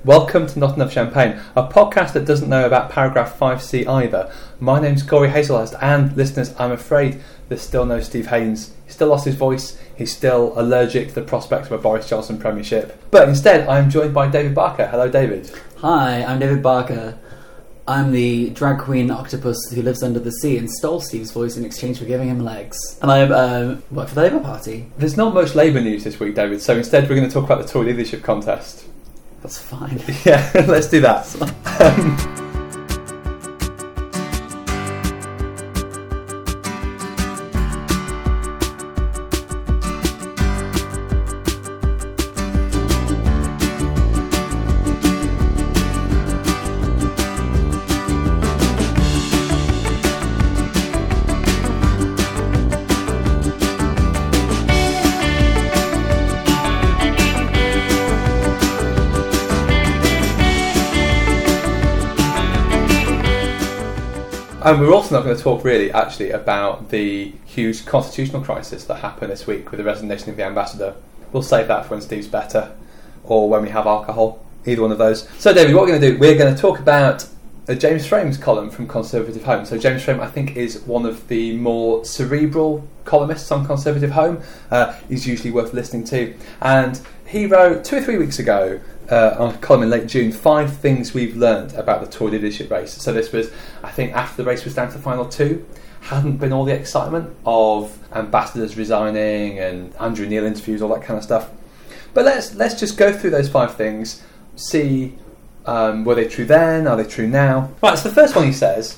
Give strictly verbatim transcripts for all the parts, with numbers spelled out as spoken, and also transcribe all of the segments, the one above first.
Welcome to Not Enough Champagne, a podcast that doesn't know about paragraph five C either. My name's Corey Hazelhurst, and listeners, I'm afraid there's still no Steve Haynes. He still lost his voice, he's still allergic to the prospect of a Boris Johnson premiership. But instead, I'm joined by David Barker. Hello, David. Hi, I'm David Barker. I'm the drag queen octopus who lives under the sea and stole Steve's voice in exchange for giving him legs. And I um, work for the Labour Party. There's not much Labour news this week, David, so instead we're going to talk about the Tory leadership contest. That's fine. Yeah, let's do that. um, And we're also not going to talk really, actually, about the huge constitutional crisis that happened this week with the resignation of the ambassador. We'll save that for when Steve's better, or when we have alcohol, either one of those. So, David, what we're going to do, we're going to talk about a James Frame's column from Conservative Home. So James Frame, I think, is one of the more cerebral columnists on Conservative Home. Uh, he's usually worth listening to. And he wrote two or three weeks ago, Uh, on a column in late June, five things we've learned about the Tory leadership race. So this was, I think, after the race was down to the final two. Hadn't been all the excitement of ambassadors resigning and Andrew Neil interviews, all that kind of stuff. But let's let's just go through those five things, see um, were they true then, are they true now? Right, so the first one he says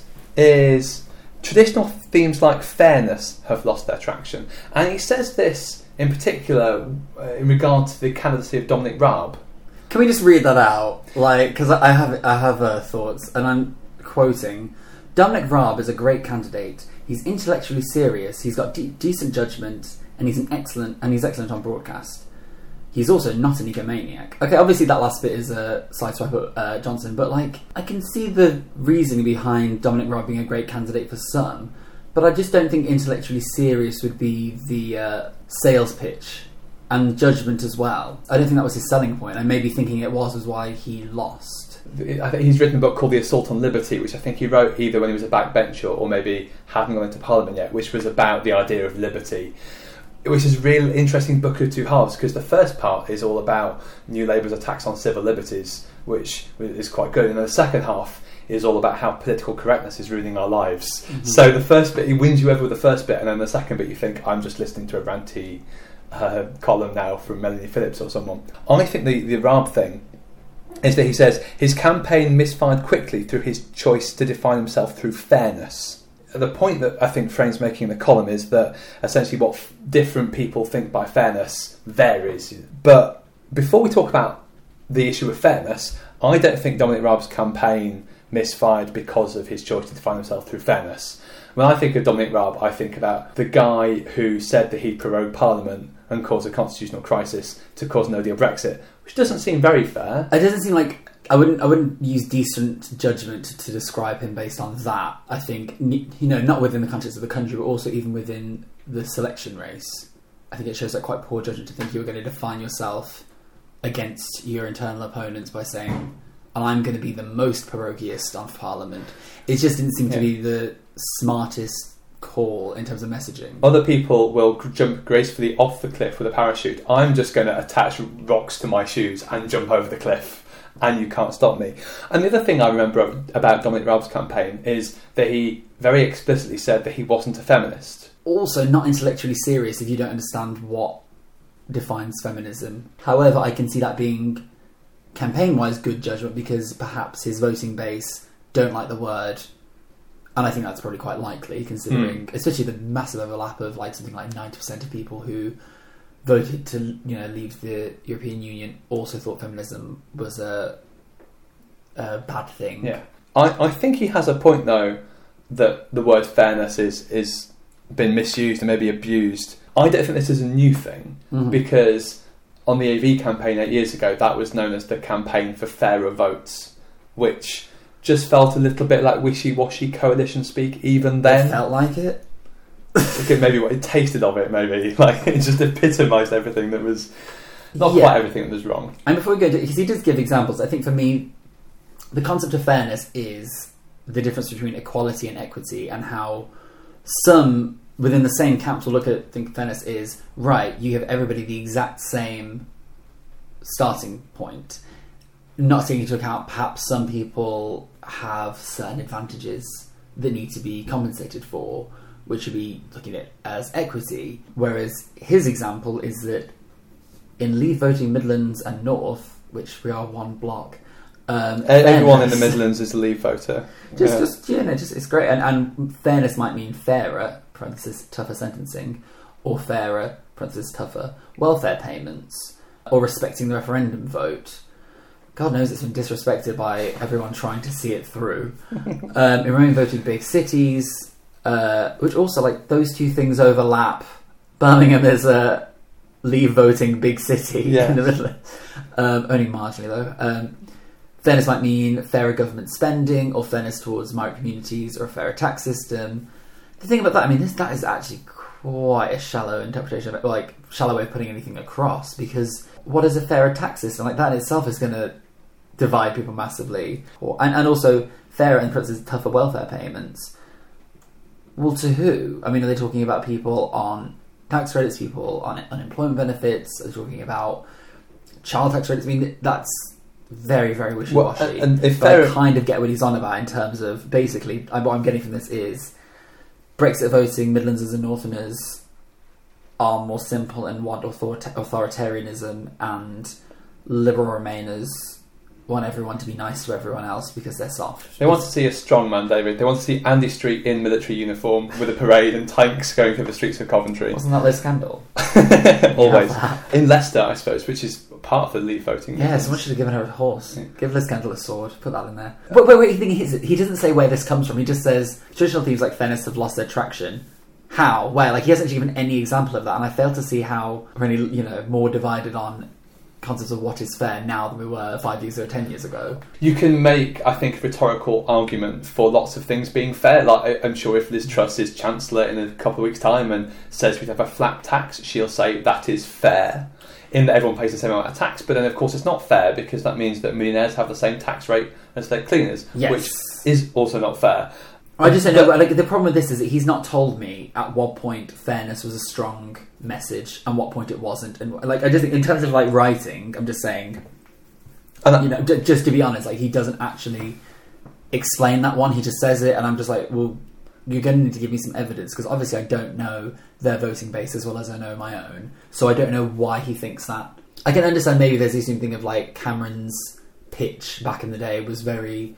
is traditional themes like fairness have lost their traction. And he says this in particular uh, in regard to the candidacy of Dominic Raab. Can we just read that out? Like, because I have I have uh, thoughts, and I'm quoting: Dominic Raab is a great candidate. He's intellectually serious. He's got de- decent judgment, and he's an excellent and he's excellent on broadcast. He's also not an egomaniac. Okay, obviously that last bit is a sideswipe at uh, Johnson, but like I can see the reasoning behind Dominic Raab being a great candidate for some, but I just don't think intellectually serious would be the uh, sales pitch. And judgment as well. I don't think that was his selling point. I may be thinking it was, was why he lost. I think he's written a book called The Assault on Liberty, which I think he wrote either when he was a backbencher or maybe hadn't gone into Parliament yet, which was about the idea of liberty, which is a real interesting book of two halves, because the first part is all about New Labour's attacks on civil liberties, which is quite good, and then the second half is all about how political correctness is ruining our lives. Mm-hmm. So the first bit, he wins you over with the first bit, and then the second bit you think, I'm just listening to a ranty Uh, column now from Melanie Phillips or someone. I think the, the Raab thing is that he says his campaign misfired quickly through his choice to define himself through fairness. The point that I think Frame's making in the column is that essentially what f- different people think by fairness varies. But before we talk about the issue of fairness, I don't think Dominic Raab's campaign misfired because of his choice to define himself through fairness. When I think of Dominic Raab, I think about the guy who said that he'd prorogue Parliament and cause a constitutional crisis to cause no deal Brexit, which doesn't seem very fair. It doesn't seem like I wouldn't. I wouldn't use decent judgment to, to describe him based on that. I think, you know, not within the context of the country, but also even within the selection race. I think it shows like quite poor judgment to think you were going to define yourself against your internal opponents by saying, "And I'm going to be the most prorogueist on Parliament." It just didn't seem yeah. to be the smartest call in terms of messaging. Other people will jump gracefully off the cliff with a parachute. I'm just going to attach rocks to my shoes and jump over the cliff, and you can't stop me. And the other thing I remember about Dominic Raab's campaign is that he very explicitly said that he wasn't a feminist. Also, not intellectually serious if you don't understand what defines feminism. However, I can see that being campaign-wise good judgment because perhaps his voting base don't like the word. And I think that's probably quite likely, considering, mm. especially the massive overlap of like something like ninety percent of people who voted to, you know, leave the European Union also thought feminism was a, a bad thing. Yeah, I, I think he has a point though that the word fairness is is been misused and maybe abused. I don't think this is a new thing mm-hmm. because on the A V campaign eight years ago, that was known as the Campaign for Fairer Votes, which just felt a little bit like wishy-washy coalition speak even then. It felt like it. Okay, maybe what it tasted of it, maybe. Like, it just epitomised everything that was not Yeah. quite everything that was wrong. And before we go to, because he does give examples, I think for me, the concept of fairness is the difference between equality and equity, and how some within the same camps will look at think fairness is, right, you have everybody the exact same starting point, not taking into account perhaps some people have certain advantages that need to be compensated for, which would be looking at as equity. Whereas his example is that in Leave voting Midlands and North, which we are one block, um, everyone in fairness- the Midlands is a Leave voter. just, Yeah. just you know, just it's great, and, and fairness might mean fairer (parenthesis tougher sentencing), or fairer (parenthesis tougher) welfare payments, or respecting the referendum vote. God knows it's been disrespected by everyone trying to see it through. um, in Remain voting big cities, uh, which also like those two things overlap. Birmingham is a Leave voting big city Yeah. in the middle, um, only marginally though. Um, Fairness might mean fairer government spending, or fairness towards migrant communities, or a fairer tax system. The thing about that, I mean, this, that is actually quite a shallow interpretation of it, like shallow way of putting anything across. Because what is a fairer tax system? Like that in itself is going to divide people massively, or, and and also fairer and perhaps tougher welfare payments. Well, to who? I mean, are they talking about people on tax credits, people on unemployment benefits? Are they talking about child tax credits? I mean, that's very, very wishy-washy. Well, and if but fair- I kind of get what he's on about in terms of, basically, I- what I'm getting from this is Brexit voting, Midlanders and Northerners are more simple and want author- authoritarianism, and Liberal Remainers want everyone to be nice to everyone else because they're soft. They want to see a strong man, David. They want to see Andy Street in military uniform with a parade and tanks going through the streets of Coventry. Wasn't that Liz Scandal? Always. Yeah. In Leicester, I suppose, which is part of the Leave voting. Yeah, someone should have given her a horse. Yeah. Give Liz Scandal a sword. Put that in there. Wait, wait, wait. The thing is, he doesn't say where this comes from. He just says traditional themes like fairness have lost their traction. How? Where? Like, he hasn't given any example of that, and I fail to see how we're any, you know, more divided on concepts of what is fair now than we were five years or ten years ago. You can make, I think, a rhetorical argument for lots of things being fair. Like, I- I'm sure if Liz Truss is Chancellor in a couple of weeks' time and says we'd have a flat tax, she'll say that is fair, in that everyone pays the same amount of tax. But then, of course, it's not fair because that means that millionaires have the same tax rate as their cleaners, Yes. which is also not fair. I just don't know. Like, the problem with this is that he's not told me at what point fairness was a strong message and what point it wasn't. And like, I just think in terms of like writing, I'm just saying, And that- you know, j- just to be honest, like he doesn't actually explain that one. He just says it, and I'm just like, well, you're going to need to give me some evidence because obviously I don't know their voting base as well as I know my own, so I don't know why he thinks that. I can understand maybe there's this thing of like Cameron's pitch back in the day was very,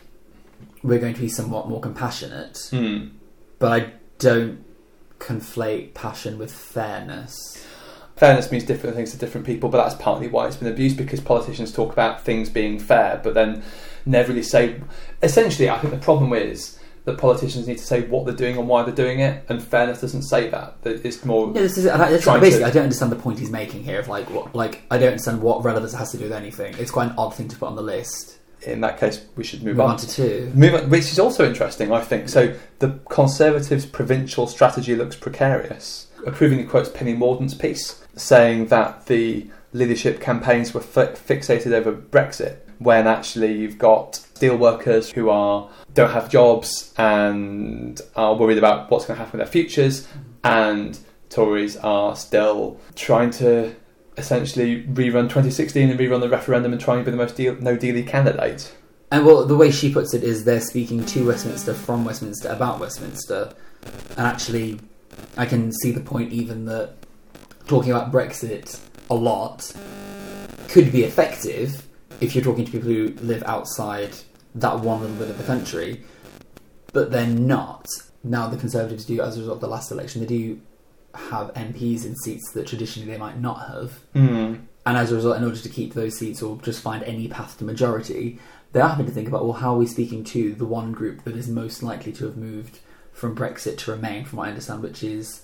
we're going to be somewhat more compassionate, Hmm. but I don't conflate passion with fairness. Fairness means different things to different people, but that's partly why it's been abused, because politicians talk about things being fair, but then never really say... Essentially, I think the problem is that politicians need to say what they're doing and why they're doing it, and fairness doesn't say that. That it's more... Yeah, this is that's trying basically. to- I don't understand the point he's making here. Of like, what, like I don't understand what relevance it has to do with anything. It's quite an odd thing to put on the list. In that case, we should move, Move on. on to two. Move on, which is also interesting, I think. So the Conservatives' provincial strategy looks precarious. Approving quotes Penny Mordaunt's piece, saying that the leadership campaigns were fi- fixated over Brexit, when actually you've got steel workers who are don't have jobs and are worried about what's going to happen with their futures, and Tories are still trying to essentially rerun twenty sixteen and rerun the referendum and try and be the most deal- no-dealy candidate. And well, the way she puts it is they're speaking to Westminster, from Westminster, about Westminster, and actually, I can see the point even that talking about Brexit a lot could be effective if you're talking to people who live outside that one little bit of the country, but they're not. Now the Conservatives do, as a result of the last election, they do have M Ps in seats that traditionally they might not have. Mm. And as a result, in order to keep those seats or just find any path to majority, they are having to think about, well, how are we speaking to the one group that is most likely to have moved from Brexit to Remain, from what I understand, which is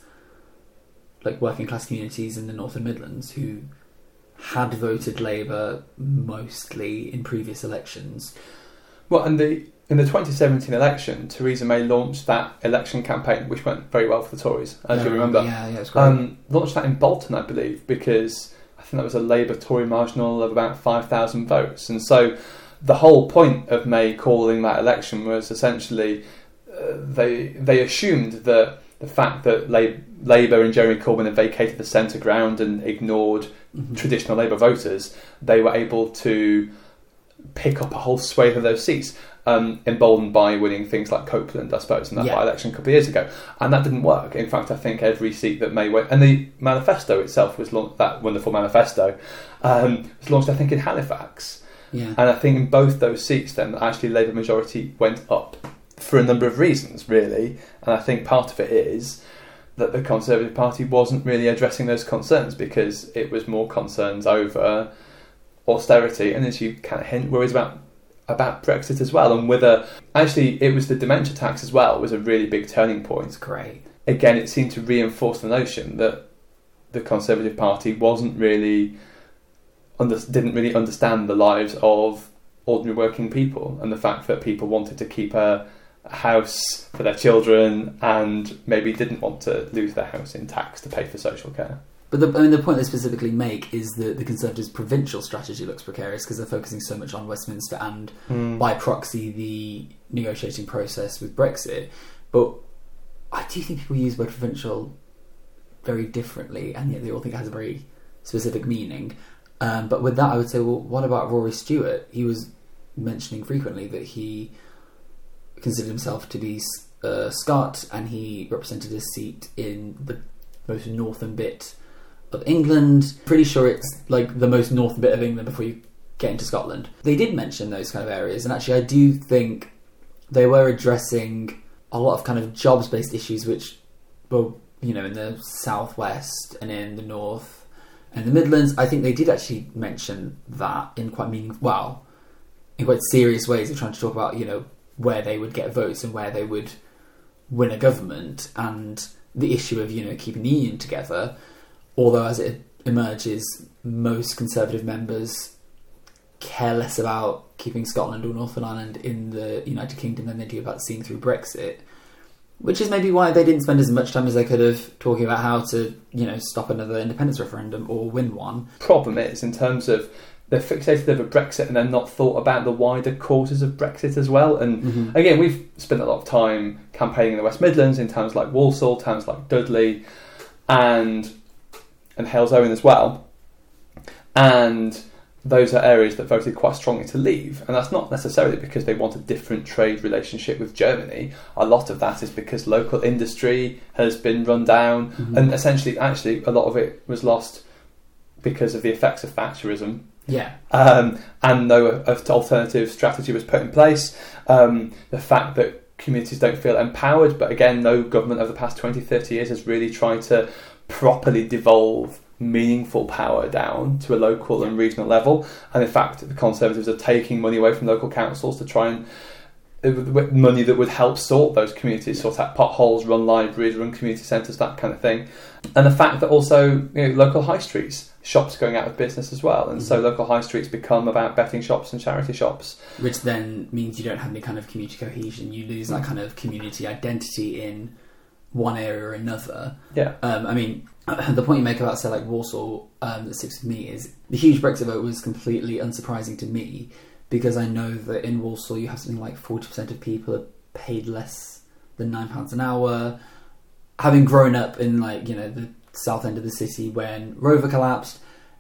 like working class communities in the North and Midlands who had voted Labour mostly in previous elections. Well, and the in the twenty seventeen election, Theresa May launched that election campaign, which went very well for the Tories, as I you remember. Yeah, yeah, it's great. Um, launched that in Bolton, I believe, because I I think that was a Labour-Tory marginal of about five thousand votes. And so the whole point of May calling that election was essentially uh, they they assumed that the fact that Lab- Labour and Jeremy Corbyn had vacated the centre ground and ignored mm-hmm. traditional Labour voters, they were able to pick up a whole swathe of those seats, um, emboldened by winning things like Copeland, I suppose, in that yeah. by-election a couple of years ago. And that didn't work. In fact, I think every seat that May went... And the manifesto itself was launched, that wonderful manifesto, um, was launched, I think, in Halifax. Yeah. And I think in both those seats, then, actually Labour majority went up for a number of reasons, really. And I think part of it is that the Conservative Party wasn't really addressing those concerns because it was more concerns over austerity, and as you kind of hint, worries about about Brexit as well, and whether actually it was the dementia tax as well was a really big turning point. Great. Again, it seemed to reinforce the notion that the Conservative Party wasn't really under, didn't really understand the lives of ordinary working people, and the fact that people wanted to keep a, a house for their children and maybe didn't want to lose their house in tax to pay for social care. But the, I mean, the point they specifically make is that the Conservatives' provincial strategy looks precarious because they're focusing so much on Westminster and, mm. by proxy, the negotiating process with Brexit. But I do think people use the word provincial very differently, and yet they all think it has a very specific meaning. Um, but with that, I would say, well, what about Rory Stewart? He was mentioning frequently that he considered himself to be uh, Scot, and he represented his seat in the most northern bit of England. Pretty sure it's like the most northern bit of England before you get into Scotland. They did mention those kind of areas, and actually I do think they were addressing a lot of kind of jobs-based issues which were, you know, in the southwest and in the north and the Midlands. I think they did actually mention that in quite meaningful, well, in quite serious ways. They're trying to talk about, you know, where they would get votes and where they would win a government, and the issue of, you know, keeping the union together. Although, as it emerges, most Conservative members care less about keeping Scotland or Northern Ireland in the United Kingdom than they do about seeing through Brexit, which is maybe why they didn't spend as much time as they could have talking about how to, you know, stop another independence referendum or win one. Problem is, in terms of they're fixated over Brexit and they're not thought about the wider causes of Brexit as well. And mm-hmm. again, we've spent a lot of time campaigning in the West Midlands in towns like Walsall, towns like Dudley, and and Halesowen as well. And those are areas that voted quite strongly to leave. And that's not necessarily because they want a different trade relationship with Germany. A lot of that is because local industry has been run down. Mm-hmm. And essentially, actually, a lot of it was lost because of the effects of Thatcherism. Yeah. Um, and no alternative strategy was put in place. Um, the fact that communities don't feel empowered, but again, no government over the past twenty, thirty years has really tried to properly devolve meaningful power down to a local and regional level. And in fact, the Conservatives are taking money away from local councils to try and money that would help sort those communities, sort out potholes, run libraries, run community centres, that kind of thing. And the fact that also, you know, local high streets, shops going out of business as well, and mm-hmm. so local high streets become about betting shops and charity shops, which then means you don't have any kind of community cohesion. You lose that kind of community identity in one area or another. Yeah. Um, I mean, the point you make about, say, like Walsall, um, that sticks with me is the huge Brexit vote was completely unsurprising to me, because I know that in Walsall you have something like forty percent of people are paid less than nine pounds an hour. Having grown up in, like, you know, the south end of the city when Rover collapsed,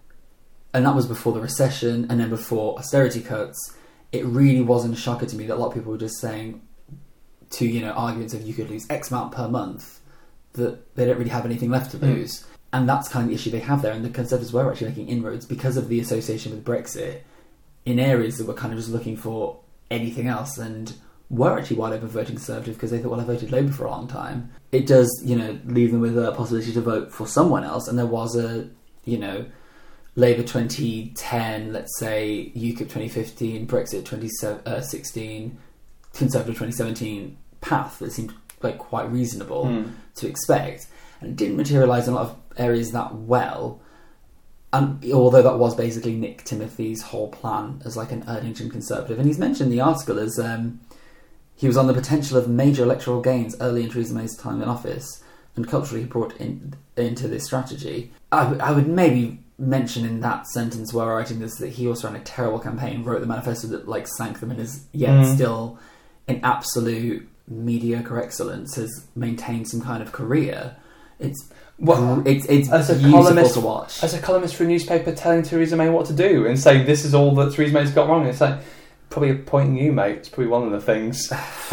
and that was before the recession and then before austerity cuts, it really wasn't a shocker to me that a lot of people were just saying, to, you know, arguments of you could lose X amount per month, that they don't really have anything left to lose. Mm. And that's kind of the issue they have there. And the Conservatives were actually making inroads because of the association with Brexit in areas that were kind of just looking for anything else, and were actually wide open voting Conservative because they thought, well, I voted Labour for a long time. It does, you know, leave them with a possibility to vote for someone else. And there was a, you know, Labour twenty ten, let's say, UKIP twenty fifteen, Brexit twenty sixteen, Conservative twenty seventeen path that seemed like quite reasonable mm. to expect, and it didn't materialise in a lot of areas that well. And although that was basically Nick Timothy's whole plan as like an Erdington Conservative, and he's mentioned in the article as um, he was on the potential of major electoral gains early in Theresa May's time in office, and culturally he brought in, into this strategy. I, w- I would maybe mention in that sentence while writing this that he also ran a terrible campaign, wrote the manifesto that like sank them, and is yet mm. still in absolute mediocre excellence has maintained some kind of career. It's well, it's it's as a beautiful columnist, to watch. As a columnist for a newspaper, telling Theresa May what to do and saying this is all that Theresa May's got wrong. It's like probably appointing you, mate. It's probably one of the things.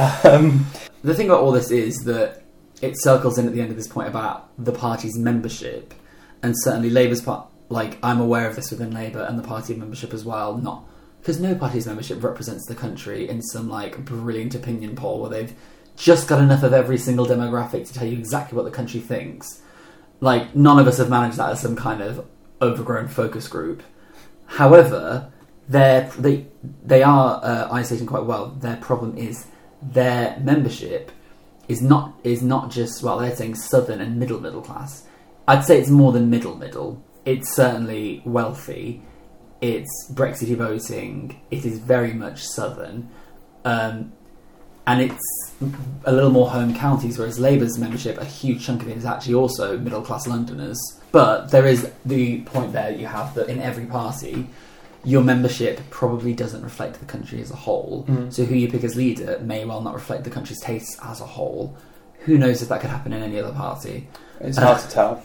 um, the thing about all this is that it circles in at the end of this point about the party's membership, and certainly Labour's part. Like, I'm aware of this within Labour and the party membership as well. Not because no party's membership represents the country in some like brilliant opinion poll where they've just got enough of every single demographic to tell you exactly what the country thinks. Like, none of us have managed that as some kind of overgrown focus group. However, they're, they they are uh, isolating quite well. Their problem is their membership is not is not just, well, they're saying southern and middle middle class. I'd say it's more than middle middle. It's certainly wealthy. It's Brexit voting. It is very much southern. Um, and it's a little more home counties, whereas Labour's membership, a huge chunk of it is actually also middle-class Londoners. But there is the point there you have that in every party, your membership probably doesn't reflect the country as a whole. Mm. So who you pick as leader may well not reflect the country's tastes as a whole. Who knows if that could happen in any other party? It's hard uh, to tell.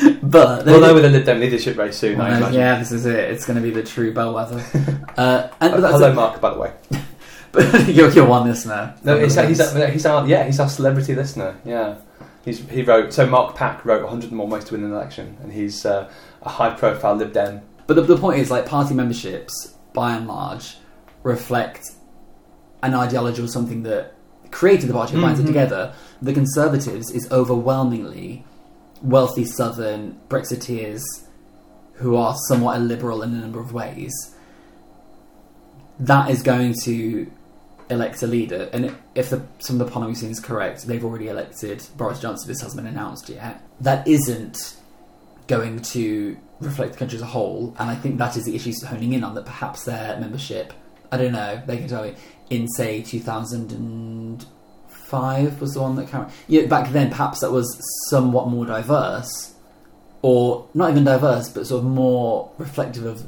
But we'll know with the Lib Dem leadership race soon. Well, I imagine. Yeah, this is it. It's going to be the true bellwether. uh, and, but Hello, Mark. By the way, but you're, you're one listener. No, he's, he's, our, he's our yeah, he's our celebrity listener. Yeah, he's he wrote. So Mark Pack wrote one hundred and One Ways to Win an Election, and he's uh, a high-profile Lib Dem. But the, the point is, like, party memberships, by and large, reflect an ideology or something that created the party, mm-hmm. binds it together. The Conservatives is overwhelmingly wealthy southern Brexiteers who are somewhat illiberal in a number of ways. That is going to elect a leader, and if the, some of the polling we've seen is correct, they've already elected Boris Johnson. This hasn't been announced yet. That isn't going to reflect the country as a whole, and I think that is the issue honing in on, that perhaps their membership, I don't know, they can tell me, in say two thousand five was the one that came. Yeah, back then perhaps that was somewhat more diverse, or not even diverse, but sort of more reflective of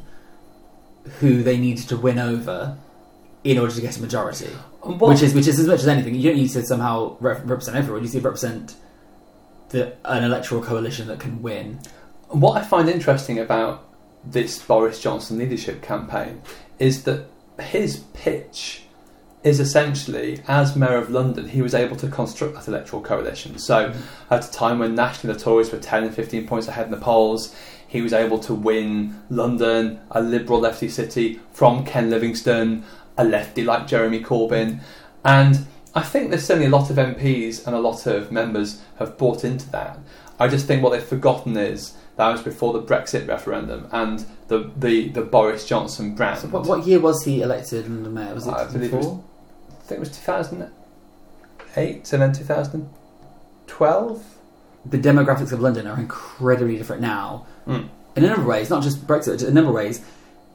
who they needed to win over in order to get a majority. What? Which is which is as much as anything. You don't need to somehow rep- represent everyone. You need to represent the, an electoral coalition that can win. What I find interesting about this Boris Johnson leadership campaign is that his pitch is essentially, as Mayor of London, he was able to construct that electoral coalition. So mm. at a time when nationally the Tories were ten and fifteen points ahead in the polls, he was able to win London, a liberal lefty city, from Ken Livingstone, a lefty like Jeremy Corbyn. And I think there's certainly a lot of M Ps and a lot of members have bought into that. I just think what they've forgotten is that was before the Brexit referendum and the, the, the Boris Johnson brand. So what, what year was he elected London Mayor? Was it I believe it was, I think it was two thousand eight and then two thousand twelve. The demographics of London are incredibly different now. Mm. In a number of ways, not just Brexit, in a number of ways,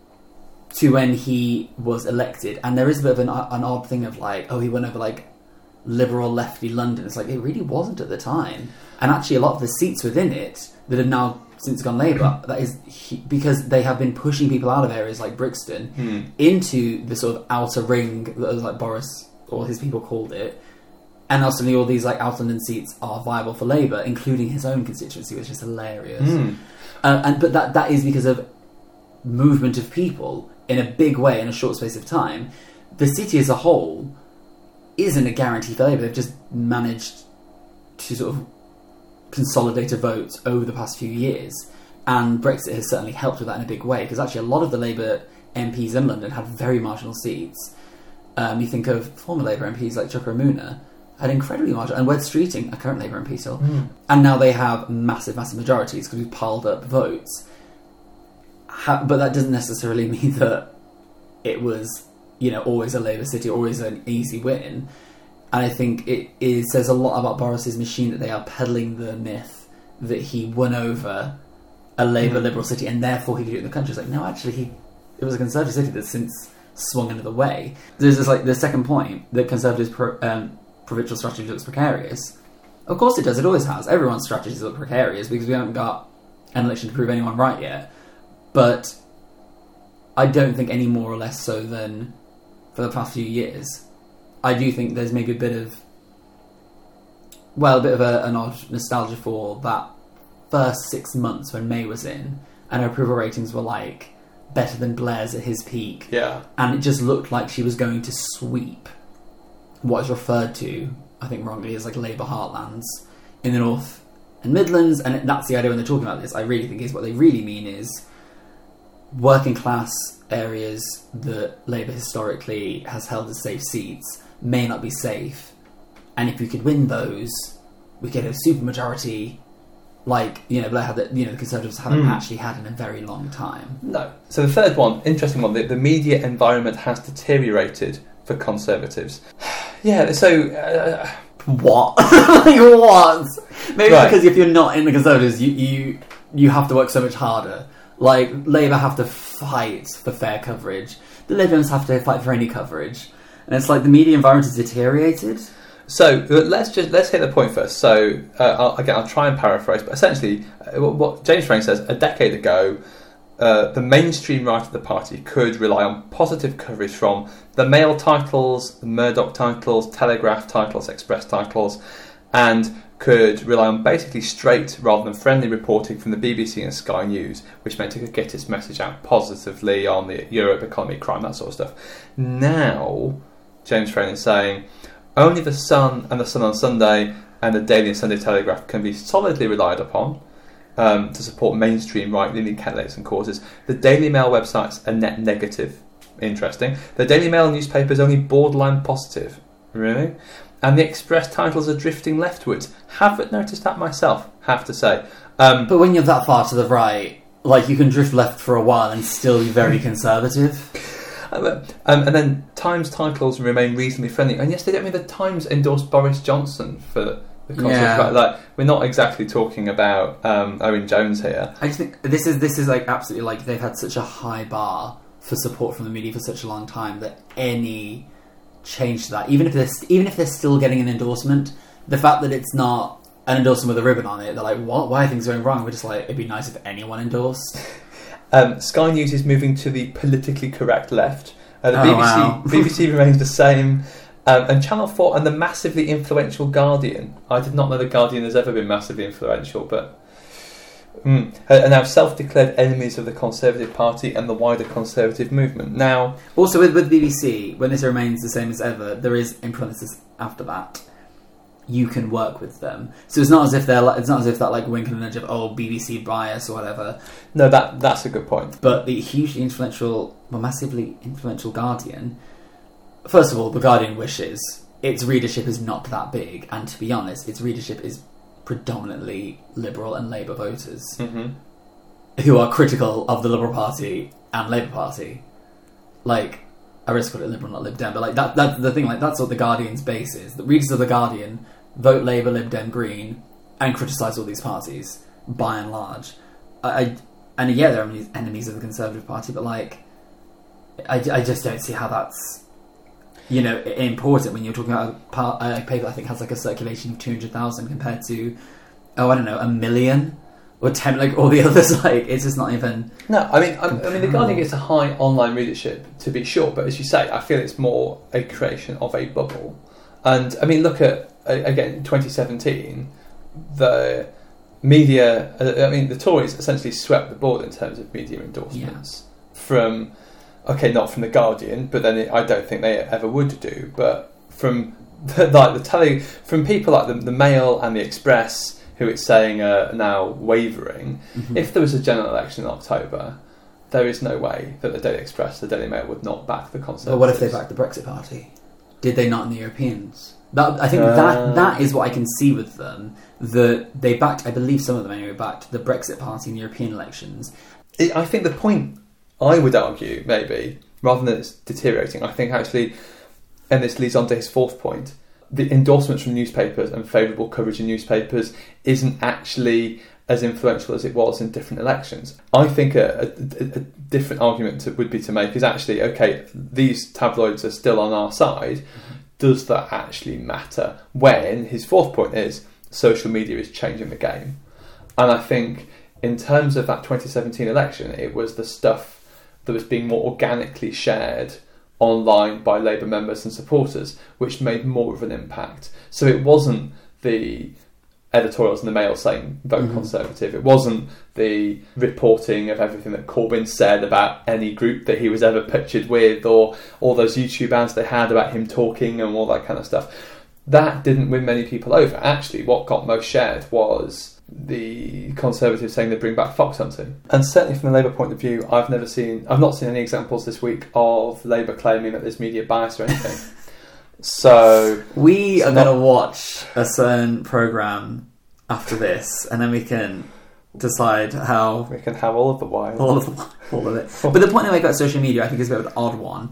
to when he was elected. And there is a bit of an, an odd thing of like, oh, he went over like liberal lefty London. It's like, it really wasn't at the time. And actually a lot of the seats within it that have now since gone Labour, that is he, because they have been pushing people out of areas like Brixton mm. into the sort of outer ring that was like Boris or his people called it. And now suddenly all these like Outer London seats are viable for Labour, including his own constituency, which is hilarious. Mm. Uh, and but that that is because of movement of people in a big way in a short space of time. The city as a whole isn't a guarantee for Labour. They've just managed to sort of consolidate a vote over the past few years, and Brexit has certainly helped with that in a big way, because actually a lot of the Labour M Ps in London had very marginal seats. Um, you think of former Labour M Ps like Chuka Umunna had incredibly marginal, and Wed Streeting, a current Labour M P still, mm. and now they have massive, massive majorities because we've piled up votes. Ha- but that doesn't necessarily mean that it was, you know, always a Labour city, always an easy win. And I think it is, says a lot about Boris's machine that they are peddling the myth that he won over a Labour mm. liberal city and therefore he could do it in the country. It's like, no, actually, he it was a Conservative city that's since swung another way. There's this, like, the second point, that Conservatives' pro, um, provincial strategy looks precarious. Of course it does, it always has. Everyone's strategies look precarious because we haven't got an election to prove anyone right yet. but I don't think any more or less so than for the past few years. I do think there's maybe a bit of, well, a bit of a, an odd nostalgia for that first six months when May was in, and her approval ratings were like better than Blair's at his peak. Yeah. And it just looked like she was going to sweep what is referred to, I think wrongly, as like Labour heartlands in the North and Midlands. And that's the idea when they're talking about this. I really think is what they really mean is working class areas that Labour historically has held as safe seats may not be safe. And if we could win those, we get a supermajority. Like, you know, Blair had that, you know, the Conservatives haven't mm. actually had in a very long time. No. So the third one, interesting one, the, the media environment has deteriorated for Conservatives. Yeah, so... Uh, what? Like, what? Maybe right. Because if you're not in the Conservatives, you, you, you have to work so much harder. Like, Labour have to fight for fair coverage. The Liberals have to fight for any coverage. And it's like the media environment has deteriorated. So let's just let's hit the point first. So uh, I'll, again, I'll try and paraphrase, but essentially, uh, what, what James Frayne says a decade ago, uh, the mainstream right of the party could rely on positive coverage from the Mail titles, the Murdoch titles, Telegraph titles, Express titles, and could rely on basically straight rather than friendly reporting from the B B C and Sky News, which meant it could get its message out positively on the Europe, economy, crime, that sort of stuff. Now, James Frayne is saying only the Sun and the Sun on Sunday and the Daily and Sunday Telegraph can be solidly relied upon um, to support mainstream right-leaning candidates and causes. The Daily Mail website's a net negative. Interesting. The Daily Mail newspaper is only borderline positive. Really? And the Express titles are drifting leftwards. Haven't noticed that myself, have to say. Um, but when you're that far to the right, like, you can drift left for a while and still be very conservative. Um, and then Times titles remain reasonably friendly. And yes, they don't mean the Times endorsed Boris Johnson for the Conservative yeah. Party. Like, we're not exactly talking about um, Owen Jones here. I just think this is this is like absolutely like they've had such a high bar for support from the media for such a long time that any change to that, even if they're even if they're still getting an endorsement, the fact that it's not an endorsement with a ribbon on it, they're like, what? Why are things going wrong? We're just like, it'd be nice if anyone endorsed. Um, Sky News is moving to the politically correct left. Uh, the oh, B B C, wow. B B C remains the same. Um, and Channel four and the massively influential Guardian. I did not know the Guardian has ever been massively influential, but mm, are now self-declared enemies of the Conservative Party and the wider Conservative movement. Now, also with, with B B C, when this remains the same as ever, there is in parentheses after that. You can work with them, so it's not as if they're like, it's not as if that like wink and nudge of oh B B C bias or whatever. No, that that's a good point. But the hugely influential, well, massively influential Guardian. First of all, the Guardian wishes its readership is not that big, and to be honest, its readership is predominantly Liberal and Labour voters mm-hmm. who are critical of the Liberal Party and Labour Party. Like, I risk call it Liberal, not Lib Dem, but like that that's the thing. Like, that's what the Guardian's base is. The readers of the Guardian vote Labour, Lib Dem, Green, and criticise all these parties by and large. I, I and yeah, they're enemies of the Conservative Party, but like, I, I just don't see how that's, you know, important when you're talking about a, part, a paper that I think has like a circulation of two hundred thousand compared to, oh, I don't know, a million or ten, like all the others. Like, it's just not even. No, I mean, I, I mean, the Guardian gets a high online readership, to be sure, but as you say, I feel it's more a creation of a bubble. And I mean, look at again twenty seventeen, the media. I mean, the Tories essentially swept the board in terms of media endorsements yeah. from. Okay, not from the Guardian, but then it, I don't think they ever would do. But from the, like the tele, from people like the, the Mail and the Express, who it's saying are now wavering. Mm-hmm. If there was a general election in October, there is no way that the Daily Express, the Daily Mail, would not back the Conservatives. But what if they backed the Brexit Party? Did they not in the Europeans? That, I think uh, that that is what I can see with them. That they backed, I believe some of them anyway, backed the Brexit Party in the European elections. It, I think the point, I would argue, maybe, rather than it's deteriorating, I think actually, and this leads on to his fourth point, the endorsements from newspapers and favourable coverage in newspapers isn't actually as influential as it was in different elections. I think a, a, a different argument to, would be to make is actually, okay, these tabloids are still on our side. Mm-hmm. Does that actually matter? When his fourth point is social media is changing the game. And I think in terms of that twenty seventeen election, it was the stuff that was being more organically shared online by Labour members and supporters, which made more of an impact. So it wasn't the editorials in the Mail saying vote mm-hmm. Conservative. It wasn't the reporting of everything that Corbyn said about any group that he was ever pictured with, or all those YouTube ads they had about him talking and all that kind of stuff. That didn't win many people over. Actually, what got most shared was the Conservatives saying they bring back fox hunting. And certainly from the Labour point of view, I've never seen, I've not seen any examples this week of Labour claiming that there's media bias or anything. So we are going to watch a certain programme after this, and then we can decide how we can have all of the wine, all of the, all of it. But the point I make about social media, I think, is a bit of an odd one.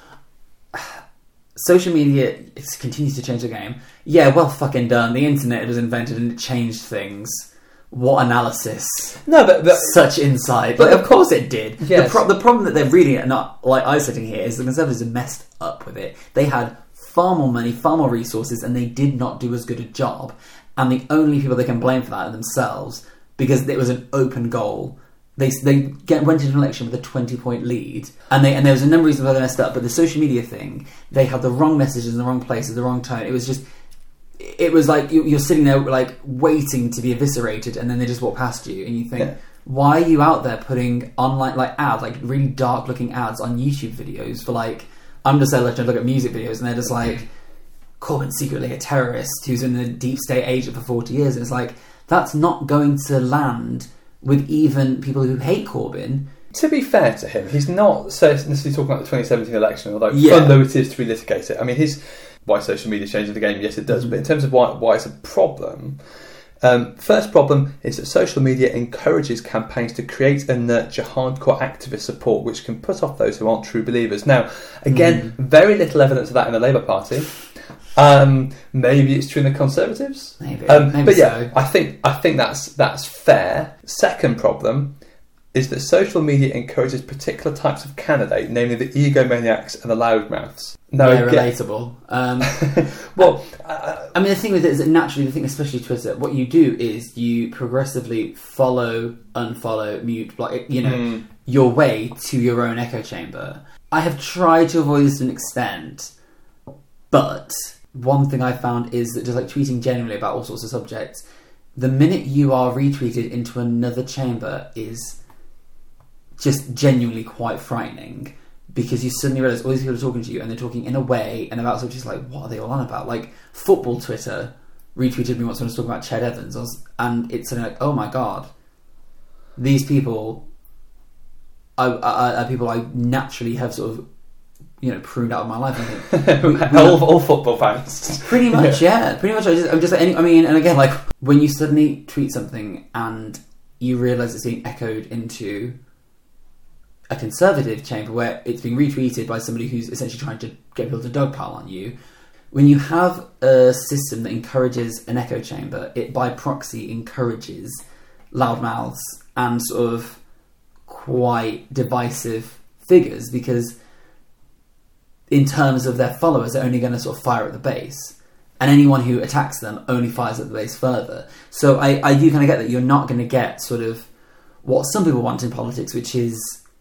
Social media it continues to change the game. Yeah, well, fucking done. The internet was invented and it changed things. What analysis? No, but, but such insight. But like, of course it did. Yes. The, pro- the problem that they're really not like isolating here is the Conservatives have messed up with it. They had far more money, far more resources, and they did not do as good a job. And the only people they can blame for that are themselves, because it was an open goal. They they get, went into an election with a twenty-point lead, and they and there was a number of reasons why they messed up. But the social media thing, they had the wrong messages in the wrong places, the wrong tone. It was just, it was like you're sitting there like waiting to be eviscerated, and then they just walk past you, and you think, yeah. Why are you out there putting online like ads, like really dark looking ads on YouTube videos for like, I'm just there like to look at music videos, and they're just like, Corbyn's secretly a terrorist who's in the deep state agent for forty years, and it's like, that's not going to land with even people who hate Corbyn. To be fair to him, he's not so necessarily talking about the twenty seventeen election, although yeah. fun though it is to relitigate it. I mean, his why social media changing the game, yes it does, mm-hmm. but in terms of why, why it's a problem, um, first problem is that social media encourages campaigns to create and nurture hardcore activist support, which can put off those who aren't true believers. Now, again, mm-hmm. very little evidence of that in the Labour Party. Um, maybe it's true in the Conservatives. Maybe, um, maybe but yeah, so. I think I think that's that's fair. Second problem is that social media encourages particular types of candidate, namely the egomaniacs and the loudmouths. No, they're relatable. Um, well, uh, I mean, the thing with it is that naturally, the thing, especially Twitter, what you do is you progressively follow, unfollow, mute, block, you know, mm. your way to your own echo chamber. I have tried to avoid this to an extent, but one thing I found is that just like tweeting genuinely about all sorts of subjects, the minute you are retweeted into another chamber is just genuinely quite frightening, because you suddenly realise all these people are talking to you and they're talking in a way and about subjects like, what are they all on about? Like, football Twitter retweeted me once when I was talking about Ched Evans, I was, and it's something like, oh my god, these people are, are, are people I naturally have sort of, you know, pruned out of my life. I think we, we, all, all football fans, pretty much, yeah. yeah, pretty much. I just, I'm just like, I mean, and again, like when you suddenly tweet something and you realise it's being echoed into a Conservative chamber where it's being retweeted by somebody who's essentially trying to get people to dogpile on you. When you have a system that encourages an echo chamber, it by proxy encourages loudmouths and sort of quite divisive figures, because in terms of their followers, they're only going to sort of fire at the base, and anyone who attacks them only fires at the base further. So I, I do kind of get that you're not going to get sort of what some people want in politics, which is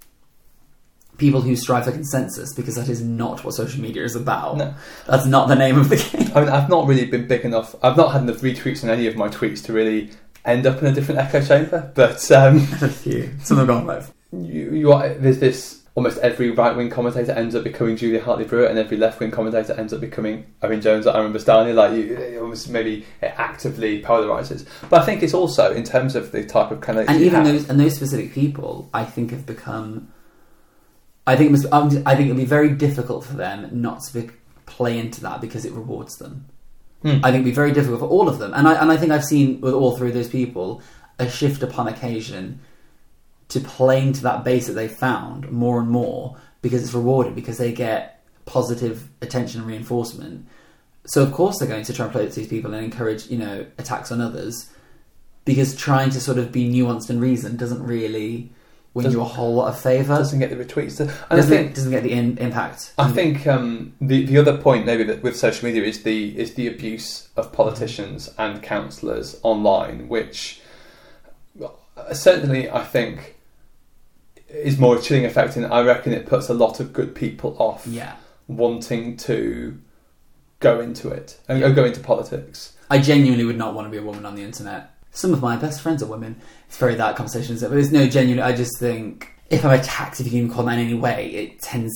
people who strive for consensus, because that is not what social media is about. No. That's not the name of the game. I mean, I've not really been big enough, I've not had enough retweets on any of my tweets to really end up in a different echo chamber, but um, a few. Some have gone live. You, you are, there's this, almost every right-wing commentator ends up becoming Julia Hartley-Brewer, and every left-wing commentator ends up becoming Owen Jones or Aaron Bastani. Like, you, it almost maybe it actively polarises. But I think it's also, in terms of the type of candidates and you even have, those and those specific people, I think have become. I think it must, I think it'll be very difficult for them not to be, play into that, because it rewards them. Hmm. I think it'll be very difficult for all of them, and I and I think I've seen with all three of those people a shift upon occasion to playing to that base that they found more and more, because it's rewarded, because they get positive attention and reinforcement. So of course they're going to try and play to these people and encourage, you know, attacks on others, because trying to sort of be nuanced and reasoned doesn't really win doesn't, you a whole lot of favour. Doesn't get the retweets. And doesn't, I think, doesn't get the in, impact. I think um, the the other point maybe that with social media is the is the abuse of politicians and councillors online, which certainly, I think, is more a chilling effect, and I reckon it puts a lot of good people off Yeah. wanting to go into it and go into politics. I genuinely would not want to be a woman on the internet. Some of my best friends are women. It's very that conversation, but there's no genuine. I just think if I'm attacked, if you can even call that in any way, it tends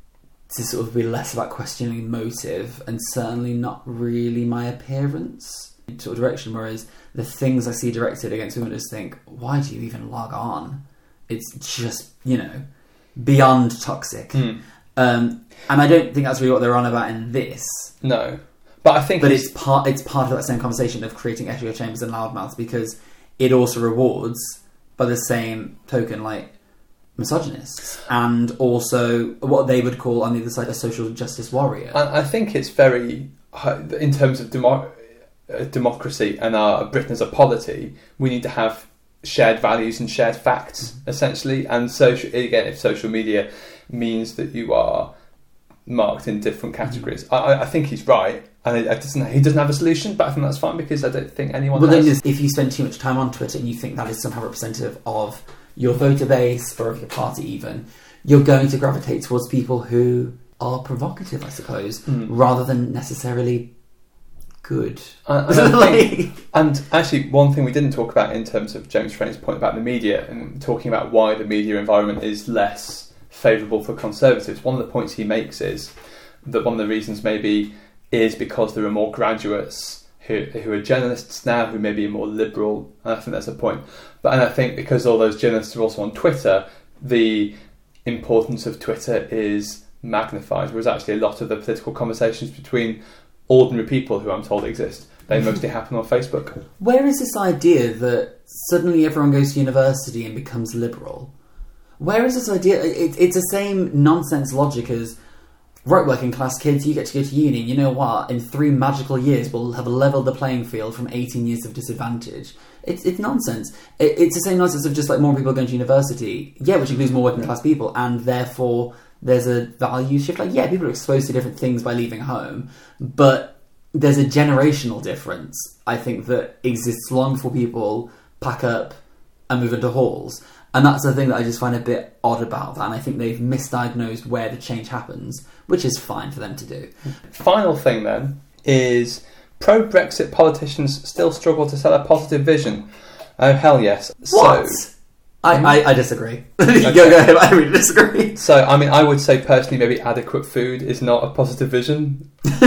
to sort of be less about questioning motive and certainly not really my appearance sort of direction. Whereas the things I see directed against women, I just think, why do you even log on? It's just, you know, beyond toxic. Mm. Um, and I don't think that's really what they're on about in this. No. But I think But it's, it's part it's part of that same conversation of creating echo chambers and loudmouths, because it also rewards, by the same token, like misogynists and also what they would call on the other side a social justice warrior. I, I think it's very, in terms of demo, uh, democracy and our Britain as a polity, we need to have shared values and shared facts, essentially. And social, again, if social media means that you are marked in different categories, mm. I, I think he's right. And it, it doesn't, he doesn't have a solution, but I think that's fine because I don't think anyone well, has. Then if you spend too much time on Twitter and you think that is somehow representative of your voter base or of your party even, you're going to gravitate towards people who are provocative, I suppose, mm. rather than necessarily good. And, and, think, and actually, one thing we didn't talk about in terms of James Frain's point about the media and talking about why the media environment is less favourable for Conservatives, one of the points he makes is that one of the reasons maybe is because there are more graduates who who are journalists now who maybe are more liberal, and I think that's a point. But and I think because all those journalists are also on Twitter, the importance of Twitter is magnified, whereas actually a lot of the political conversations between ordinary people who I'm told exist, they mostly happen on Facebook. Where is this idea that suddenly everyone goes to university and becomes liberal? Where is this idea? It, it's the same nonsense logic as, right, working class kids, you get to go to uni, and you know what? In three magical years, we'll have leveled the playing field from eighteen years of disadvantage. It's it's nonsense. It, it's the same nonsense of just like more people going to university, yeah, which includes more working class people, and therefore there's a value shift. Like, yeah, people are exposed to different things by leaving home, but there's a generational difference, I think, that exists long before people pack up and move into halls. And that's the thing that I just find a bit odd about that. And I think they've misdiagnosed where the change happens, which is fine for them to do. Final thing then is pro-Brexit politicians still struggle to sell a positive vision. Oh, hell yes. What? So, I, I, I disagree. Okay. go, go ahead, I really disagree. So, I mean, I would say personally maybe adequate food is not a positive vision.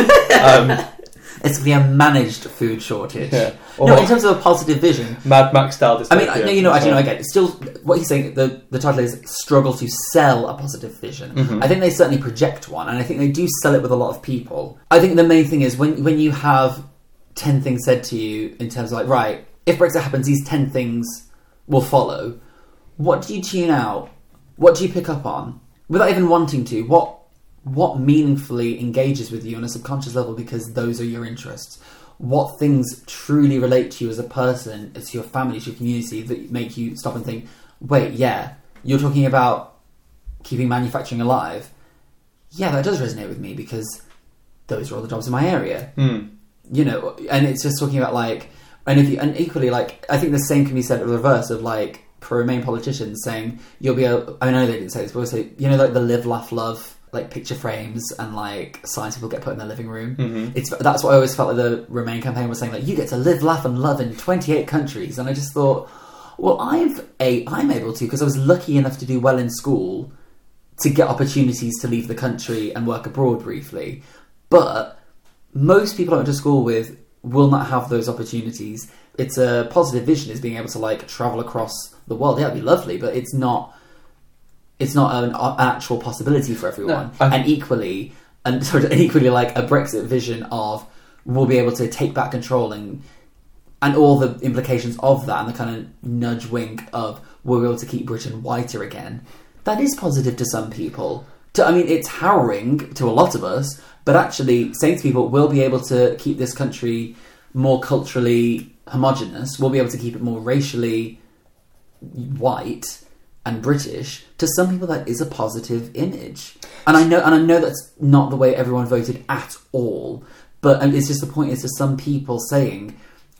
um, It's going to be a managed food shortage. Yeah. Or No, in terms of a positive vision, Mad Max style I mean, dystopia. I, no, you know, actually, no, I get it. Still, what he's saying, the, the title is struggle to sell a positive vision. Mm-hmm. I think they certainly project one, and I think they do sell it with a lot of people. I think the main thing is when when you have ten things said to you in terms of like, right, if Brexit happens, these ten things will follow. What do you tune out? What do you pick up on? Without even wanting to, what what meaningfully engages with you on a subconscious level because those are your interests? What things truly relate to you as a person, to your family, to your community, that make you stop and think, wait, yeah, you're talking about keeping manufacturing alive. Yeah, that does resonate with me because those are all the jobs in my area. Mm. You know, and it's just talking about like, and if you, and equally, like, I think the same can be said at the reverse of like pro-Remain politicians saying you'll be able, I know they didn't say this, but also, you know, like the live, laugh, love, like picture frames and like signs people get put in their living room. Mm-hmm. It's that's what I always felt like the Remain campaign was saying, like, you get to live, laugh and love in twenty-eight countries. And I just thought, well, I've a I'm able to because I was lucky enough to do well in school to get opportunities to leave the country and work abroad briefly. But most people I went to school with will not have those opportunities. It's a positive vision is being able to like travel across the world. Yeah, it'd be lovely, but it's not It's not an actual possibility for everyone. No, and equally, and sorry, and equally, like a Brexit vision of we'll be able to take back control and and all the implications of that, and the kind of nudge wink of we'll be able to keep Britain whiter again. That is positive to some people. To, I mean, it's harrowing to a lot of us, but actually, saying to people we'll be able to keep this country more culturally homogenous, we'll be able to keep it more racially white and British, to some people that is a positive image. And I know and I know that's not the way everyone voted at all, but it's just the point is to some people saying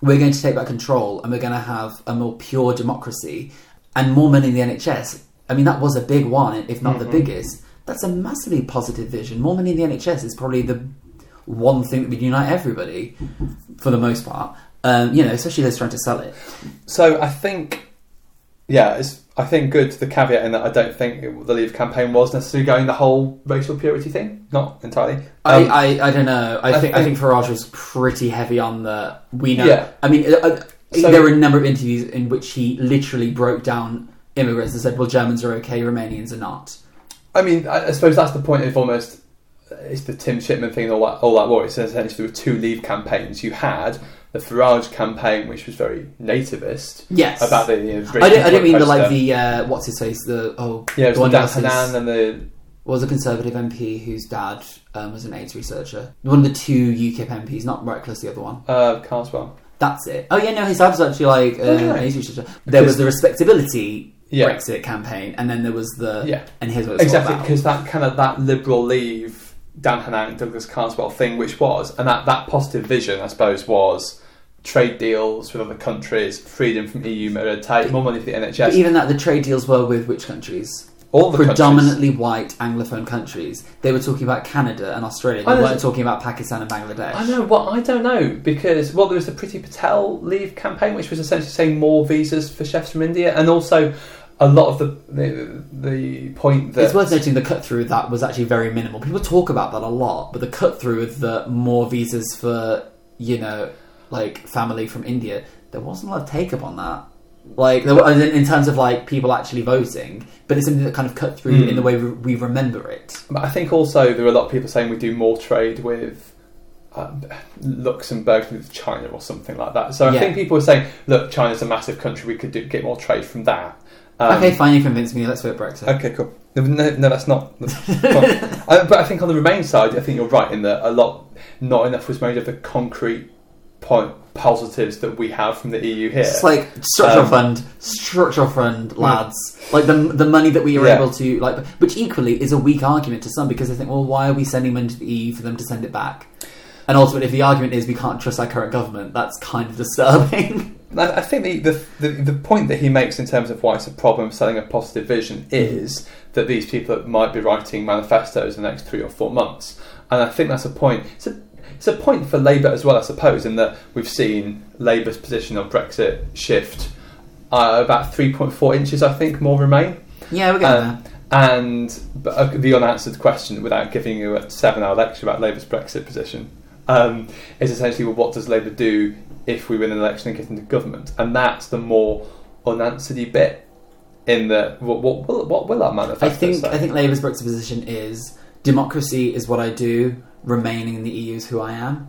we're going to take back control and we're going to have a more pure democracy and more money in the N H S. I mean, that was a big one, if not mm-hmm. the biggest. That's a massively positive vision. More money in the N H S is probably the one thing that would unite everybody, for the most part. Um, you know, especially those trying to sell it. So I think, yeah, it's, I think good the caveat in that I don't think it, the Leave campaign was necessarily going the whole racial purity thing. Not entirely. Um, I, I, I don't know. I, I think, think I think Farage was pretty heavy on the we know. Yeah. I mean, uh, so, there were a number of interviews in which he literally broke down immigrants and said, "Well, Germans are okay, Romanians are not." I mean, I, I suppose that's the point of almost. It's the Tim Shipman thing and all that, all that war. It's essentially there were two Leave campaigns. You had the Farage campaign, which was very nativist. Yes. About the. You know, I don't. I don't mean the like the uh, what's his face the oh yeah, the one Dan Hannan and the was a Conservative M P whose dad um, was an AIDS researcher. One of the two U KIP M Ps, not Reckless, the other one. Uh, Carswell. That's it. Oh yeah, no, his dad was actually like uh, oh, yeah. an AIDS researcher. There because, was the respectability. Yeah. Brexit campaign, and then there was the yeah, and here's what it's exactly because that kind of that liberal Leave, Dan Hannan, Douglas Carswell thing, which was and that, that positive vision, I suppose, was trade deals with other countries, freedom from E U red tape, more money for the N H S. But even that, the trade deals were with which countries? All the predominantly countries. White Anglophone countries. They were talking about Canada and Australia. They weren't talking about Pakistan and Bangladesh. I know. Well, I don't know because well, there was the Priti Patel Leave campaign, which was essentially saying more visas for chefs from India, and also a lot of the the, the point that it's worth noting the cut through that was actually very minimal. People talk about that a lot, but the cut through of the more visas for you know like family from India, there wasn't a lot of take up on that. Like there were, in terms of like people actually voting, but it's something that kind of cut through mm. in the way we remember it. But I think also there are a lot of people saying we do more trade with um, Luxembourg with China or something like that. So I yeah. think people are saying, look, China's a massive country, we could do, get more trade from that. Um, okay, fine, you convinced me. Let's vote Brexit. Okay, cool. No, no, no that's not. That's uh, but I think on the Remain side, I think you're right in that a lot, not enough was made of the concrete point positives that we have from the E U here. It's like structural um, fund, structural fund, lads. Yeah. Like the the money that we are yeah. able to like, which equally is a weak argument to some because they think, well, why are we sending money to the E U for them to send it back? And ultimately, if the argument is we can't trust our current government, that's kind of disturbing. I think the, the the the point that he makes in terms of why it's a problem selling a positive vision is that these people might be writing manifestos in the next three or four months, and I think that's a point. It's a it's a point for Labour as well, I suppose, in that we've seen Labour's position on Brexit shift uh, about three point four inches, I think, more Remain. Yeah, we're getting um, there. And but, uh, the unanswered question, without giving you a seven-hour lecture about Labour's Brexit position, um, is essentially, well, what does Labour do if we win an election and get into government? And that's the more unanswered bit in the what, what, what, what will that manifesto I think say? I think Labour's Brexit position is democracy is what I do, remaining in the E U is who I am.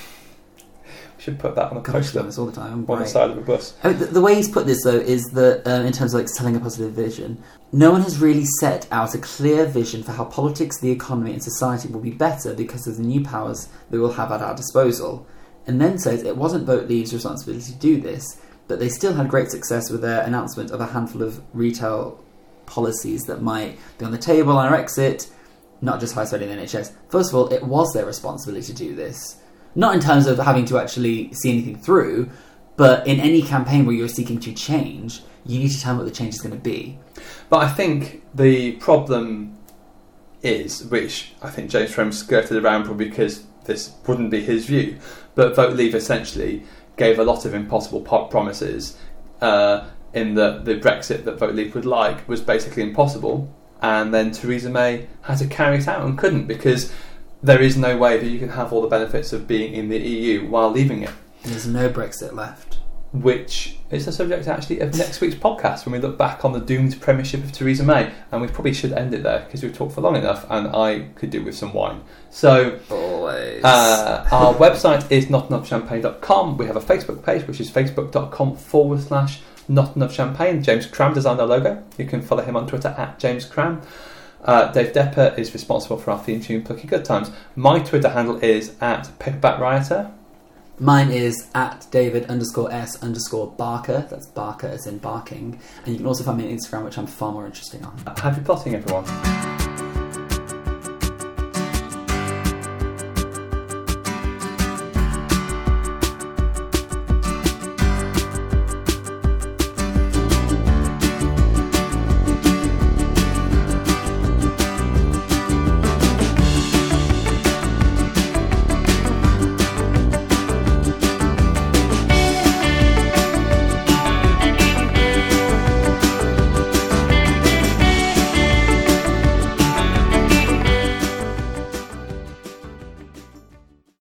We should put that on a poster this all the time. on the side of a bus. I mean, the, the way he's put this though is that um, in terms of like selling a positive vision, no one has really set out a clear vision for how politics, the economy and society will be better because of the new powers that we'll have at our disposal. And then says it wasn't Vote Leave's responsibility to do this, but they still had great success with their announcement of a handful of retail policies that might be on the table on our exit, not just high spending in the N H S. First of all, it was their responsibility to do this. Not in terms of having to actually see anything through, but in any campaign where you're seeking to change, you need to tell them what the change is going to be. But I think the problem is, which I think James Frome skirted around probably because this wouldn't be his view, but Vote Leave essentially gave a lot of impossible promises uh, in that the Brexit that Vote Leave would like was basically impossible, and then Theresa May had to carry it out and couldn't because there is no way that you can have all the benefits of being in the E U while leaving it. There's no Brexit left. Which is the subject actually of next week's podcast when we look back on the doomed premiership of Theresa May, and we probably should end it there because we've talked for long enough and I could do with some wine. So always uh, our website is not enough champagne dot com. We have a Facebook page which is facebook.com forward slash not enough champagne. James Cram designed our logo. You can follow him on Twitter at James Cram. Uh, Dave Depper is responsible for our theme tune Plucky Good Times. My Twitter handle is at Paperback Rioter. Mine is at David underscore S underscore Barker. That's Barker as in barking. And you can also find me on Instagram, which I'm far more interesting on. Happy plotting, everyone.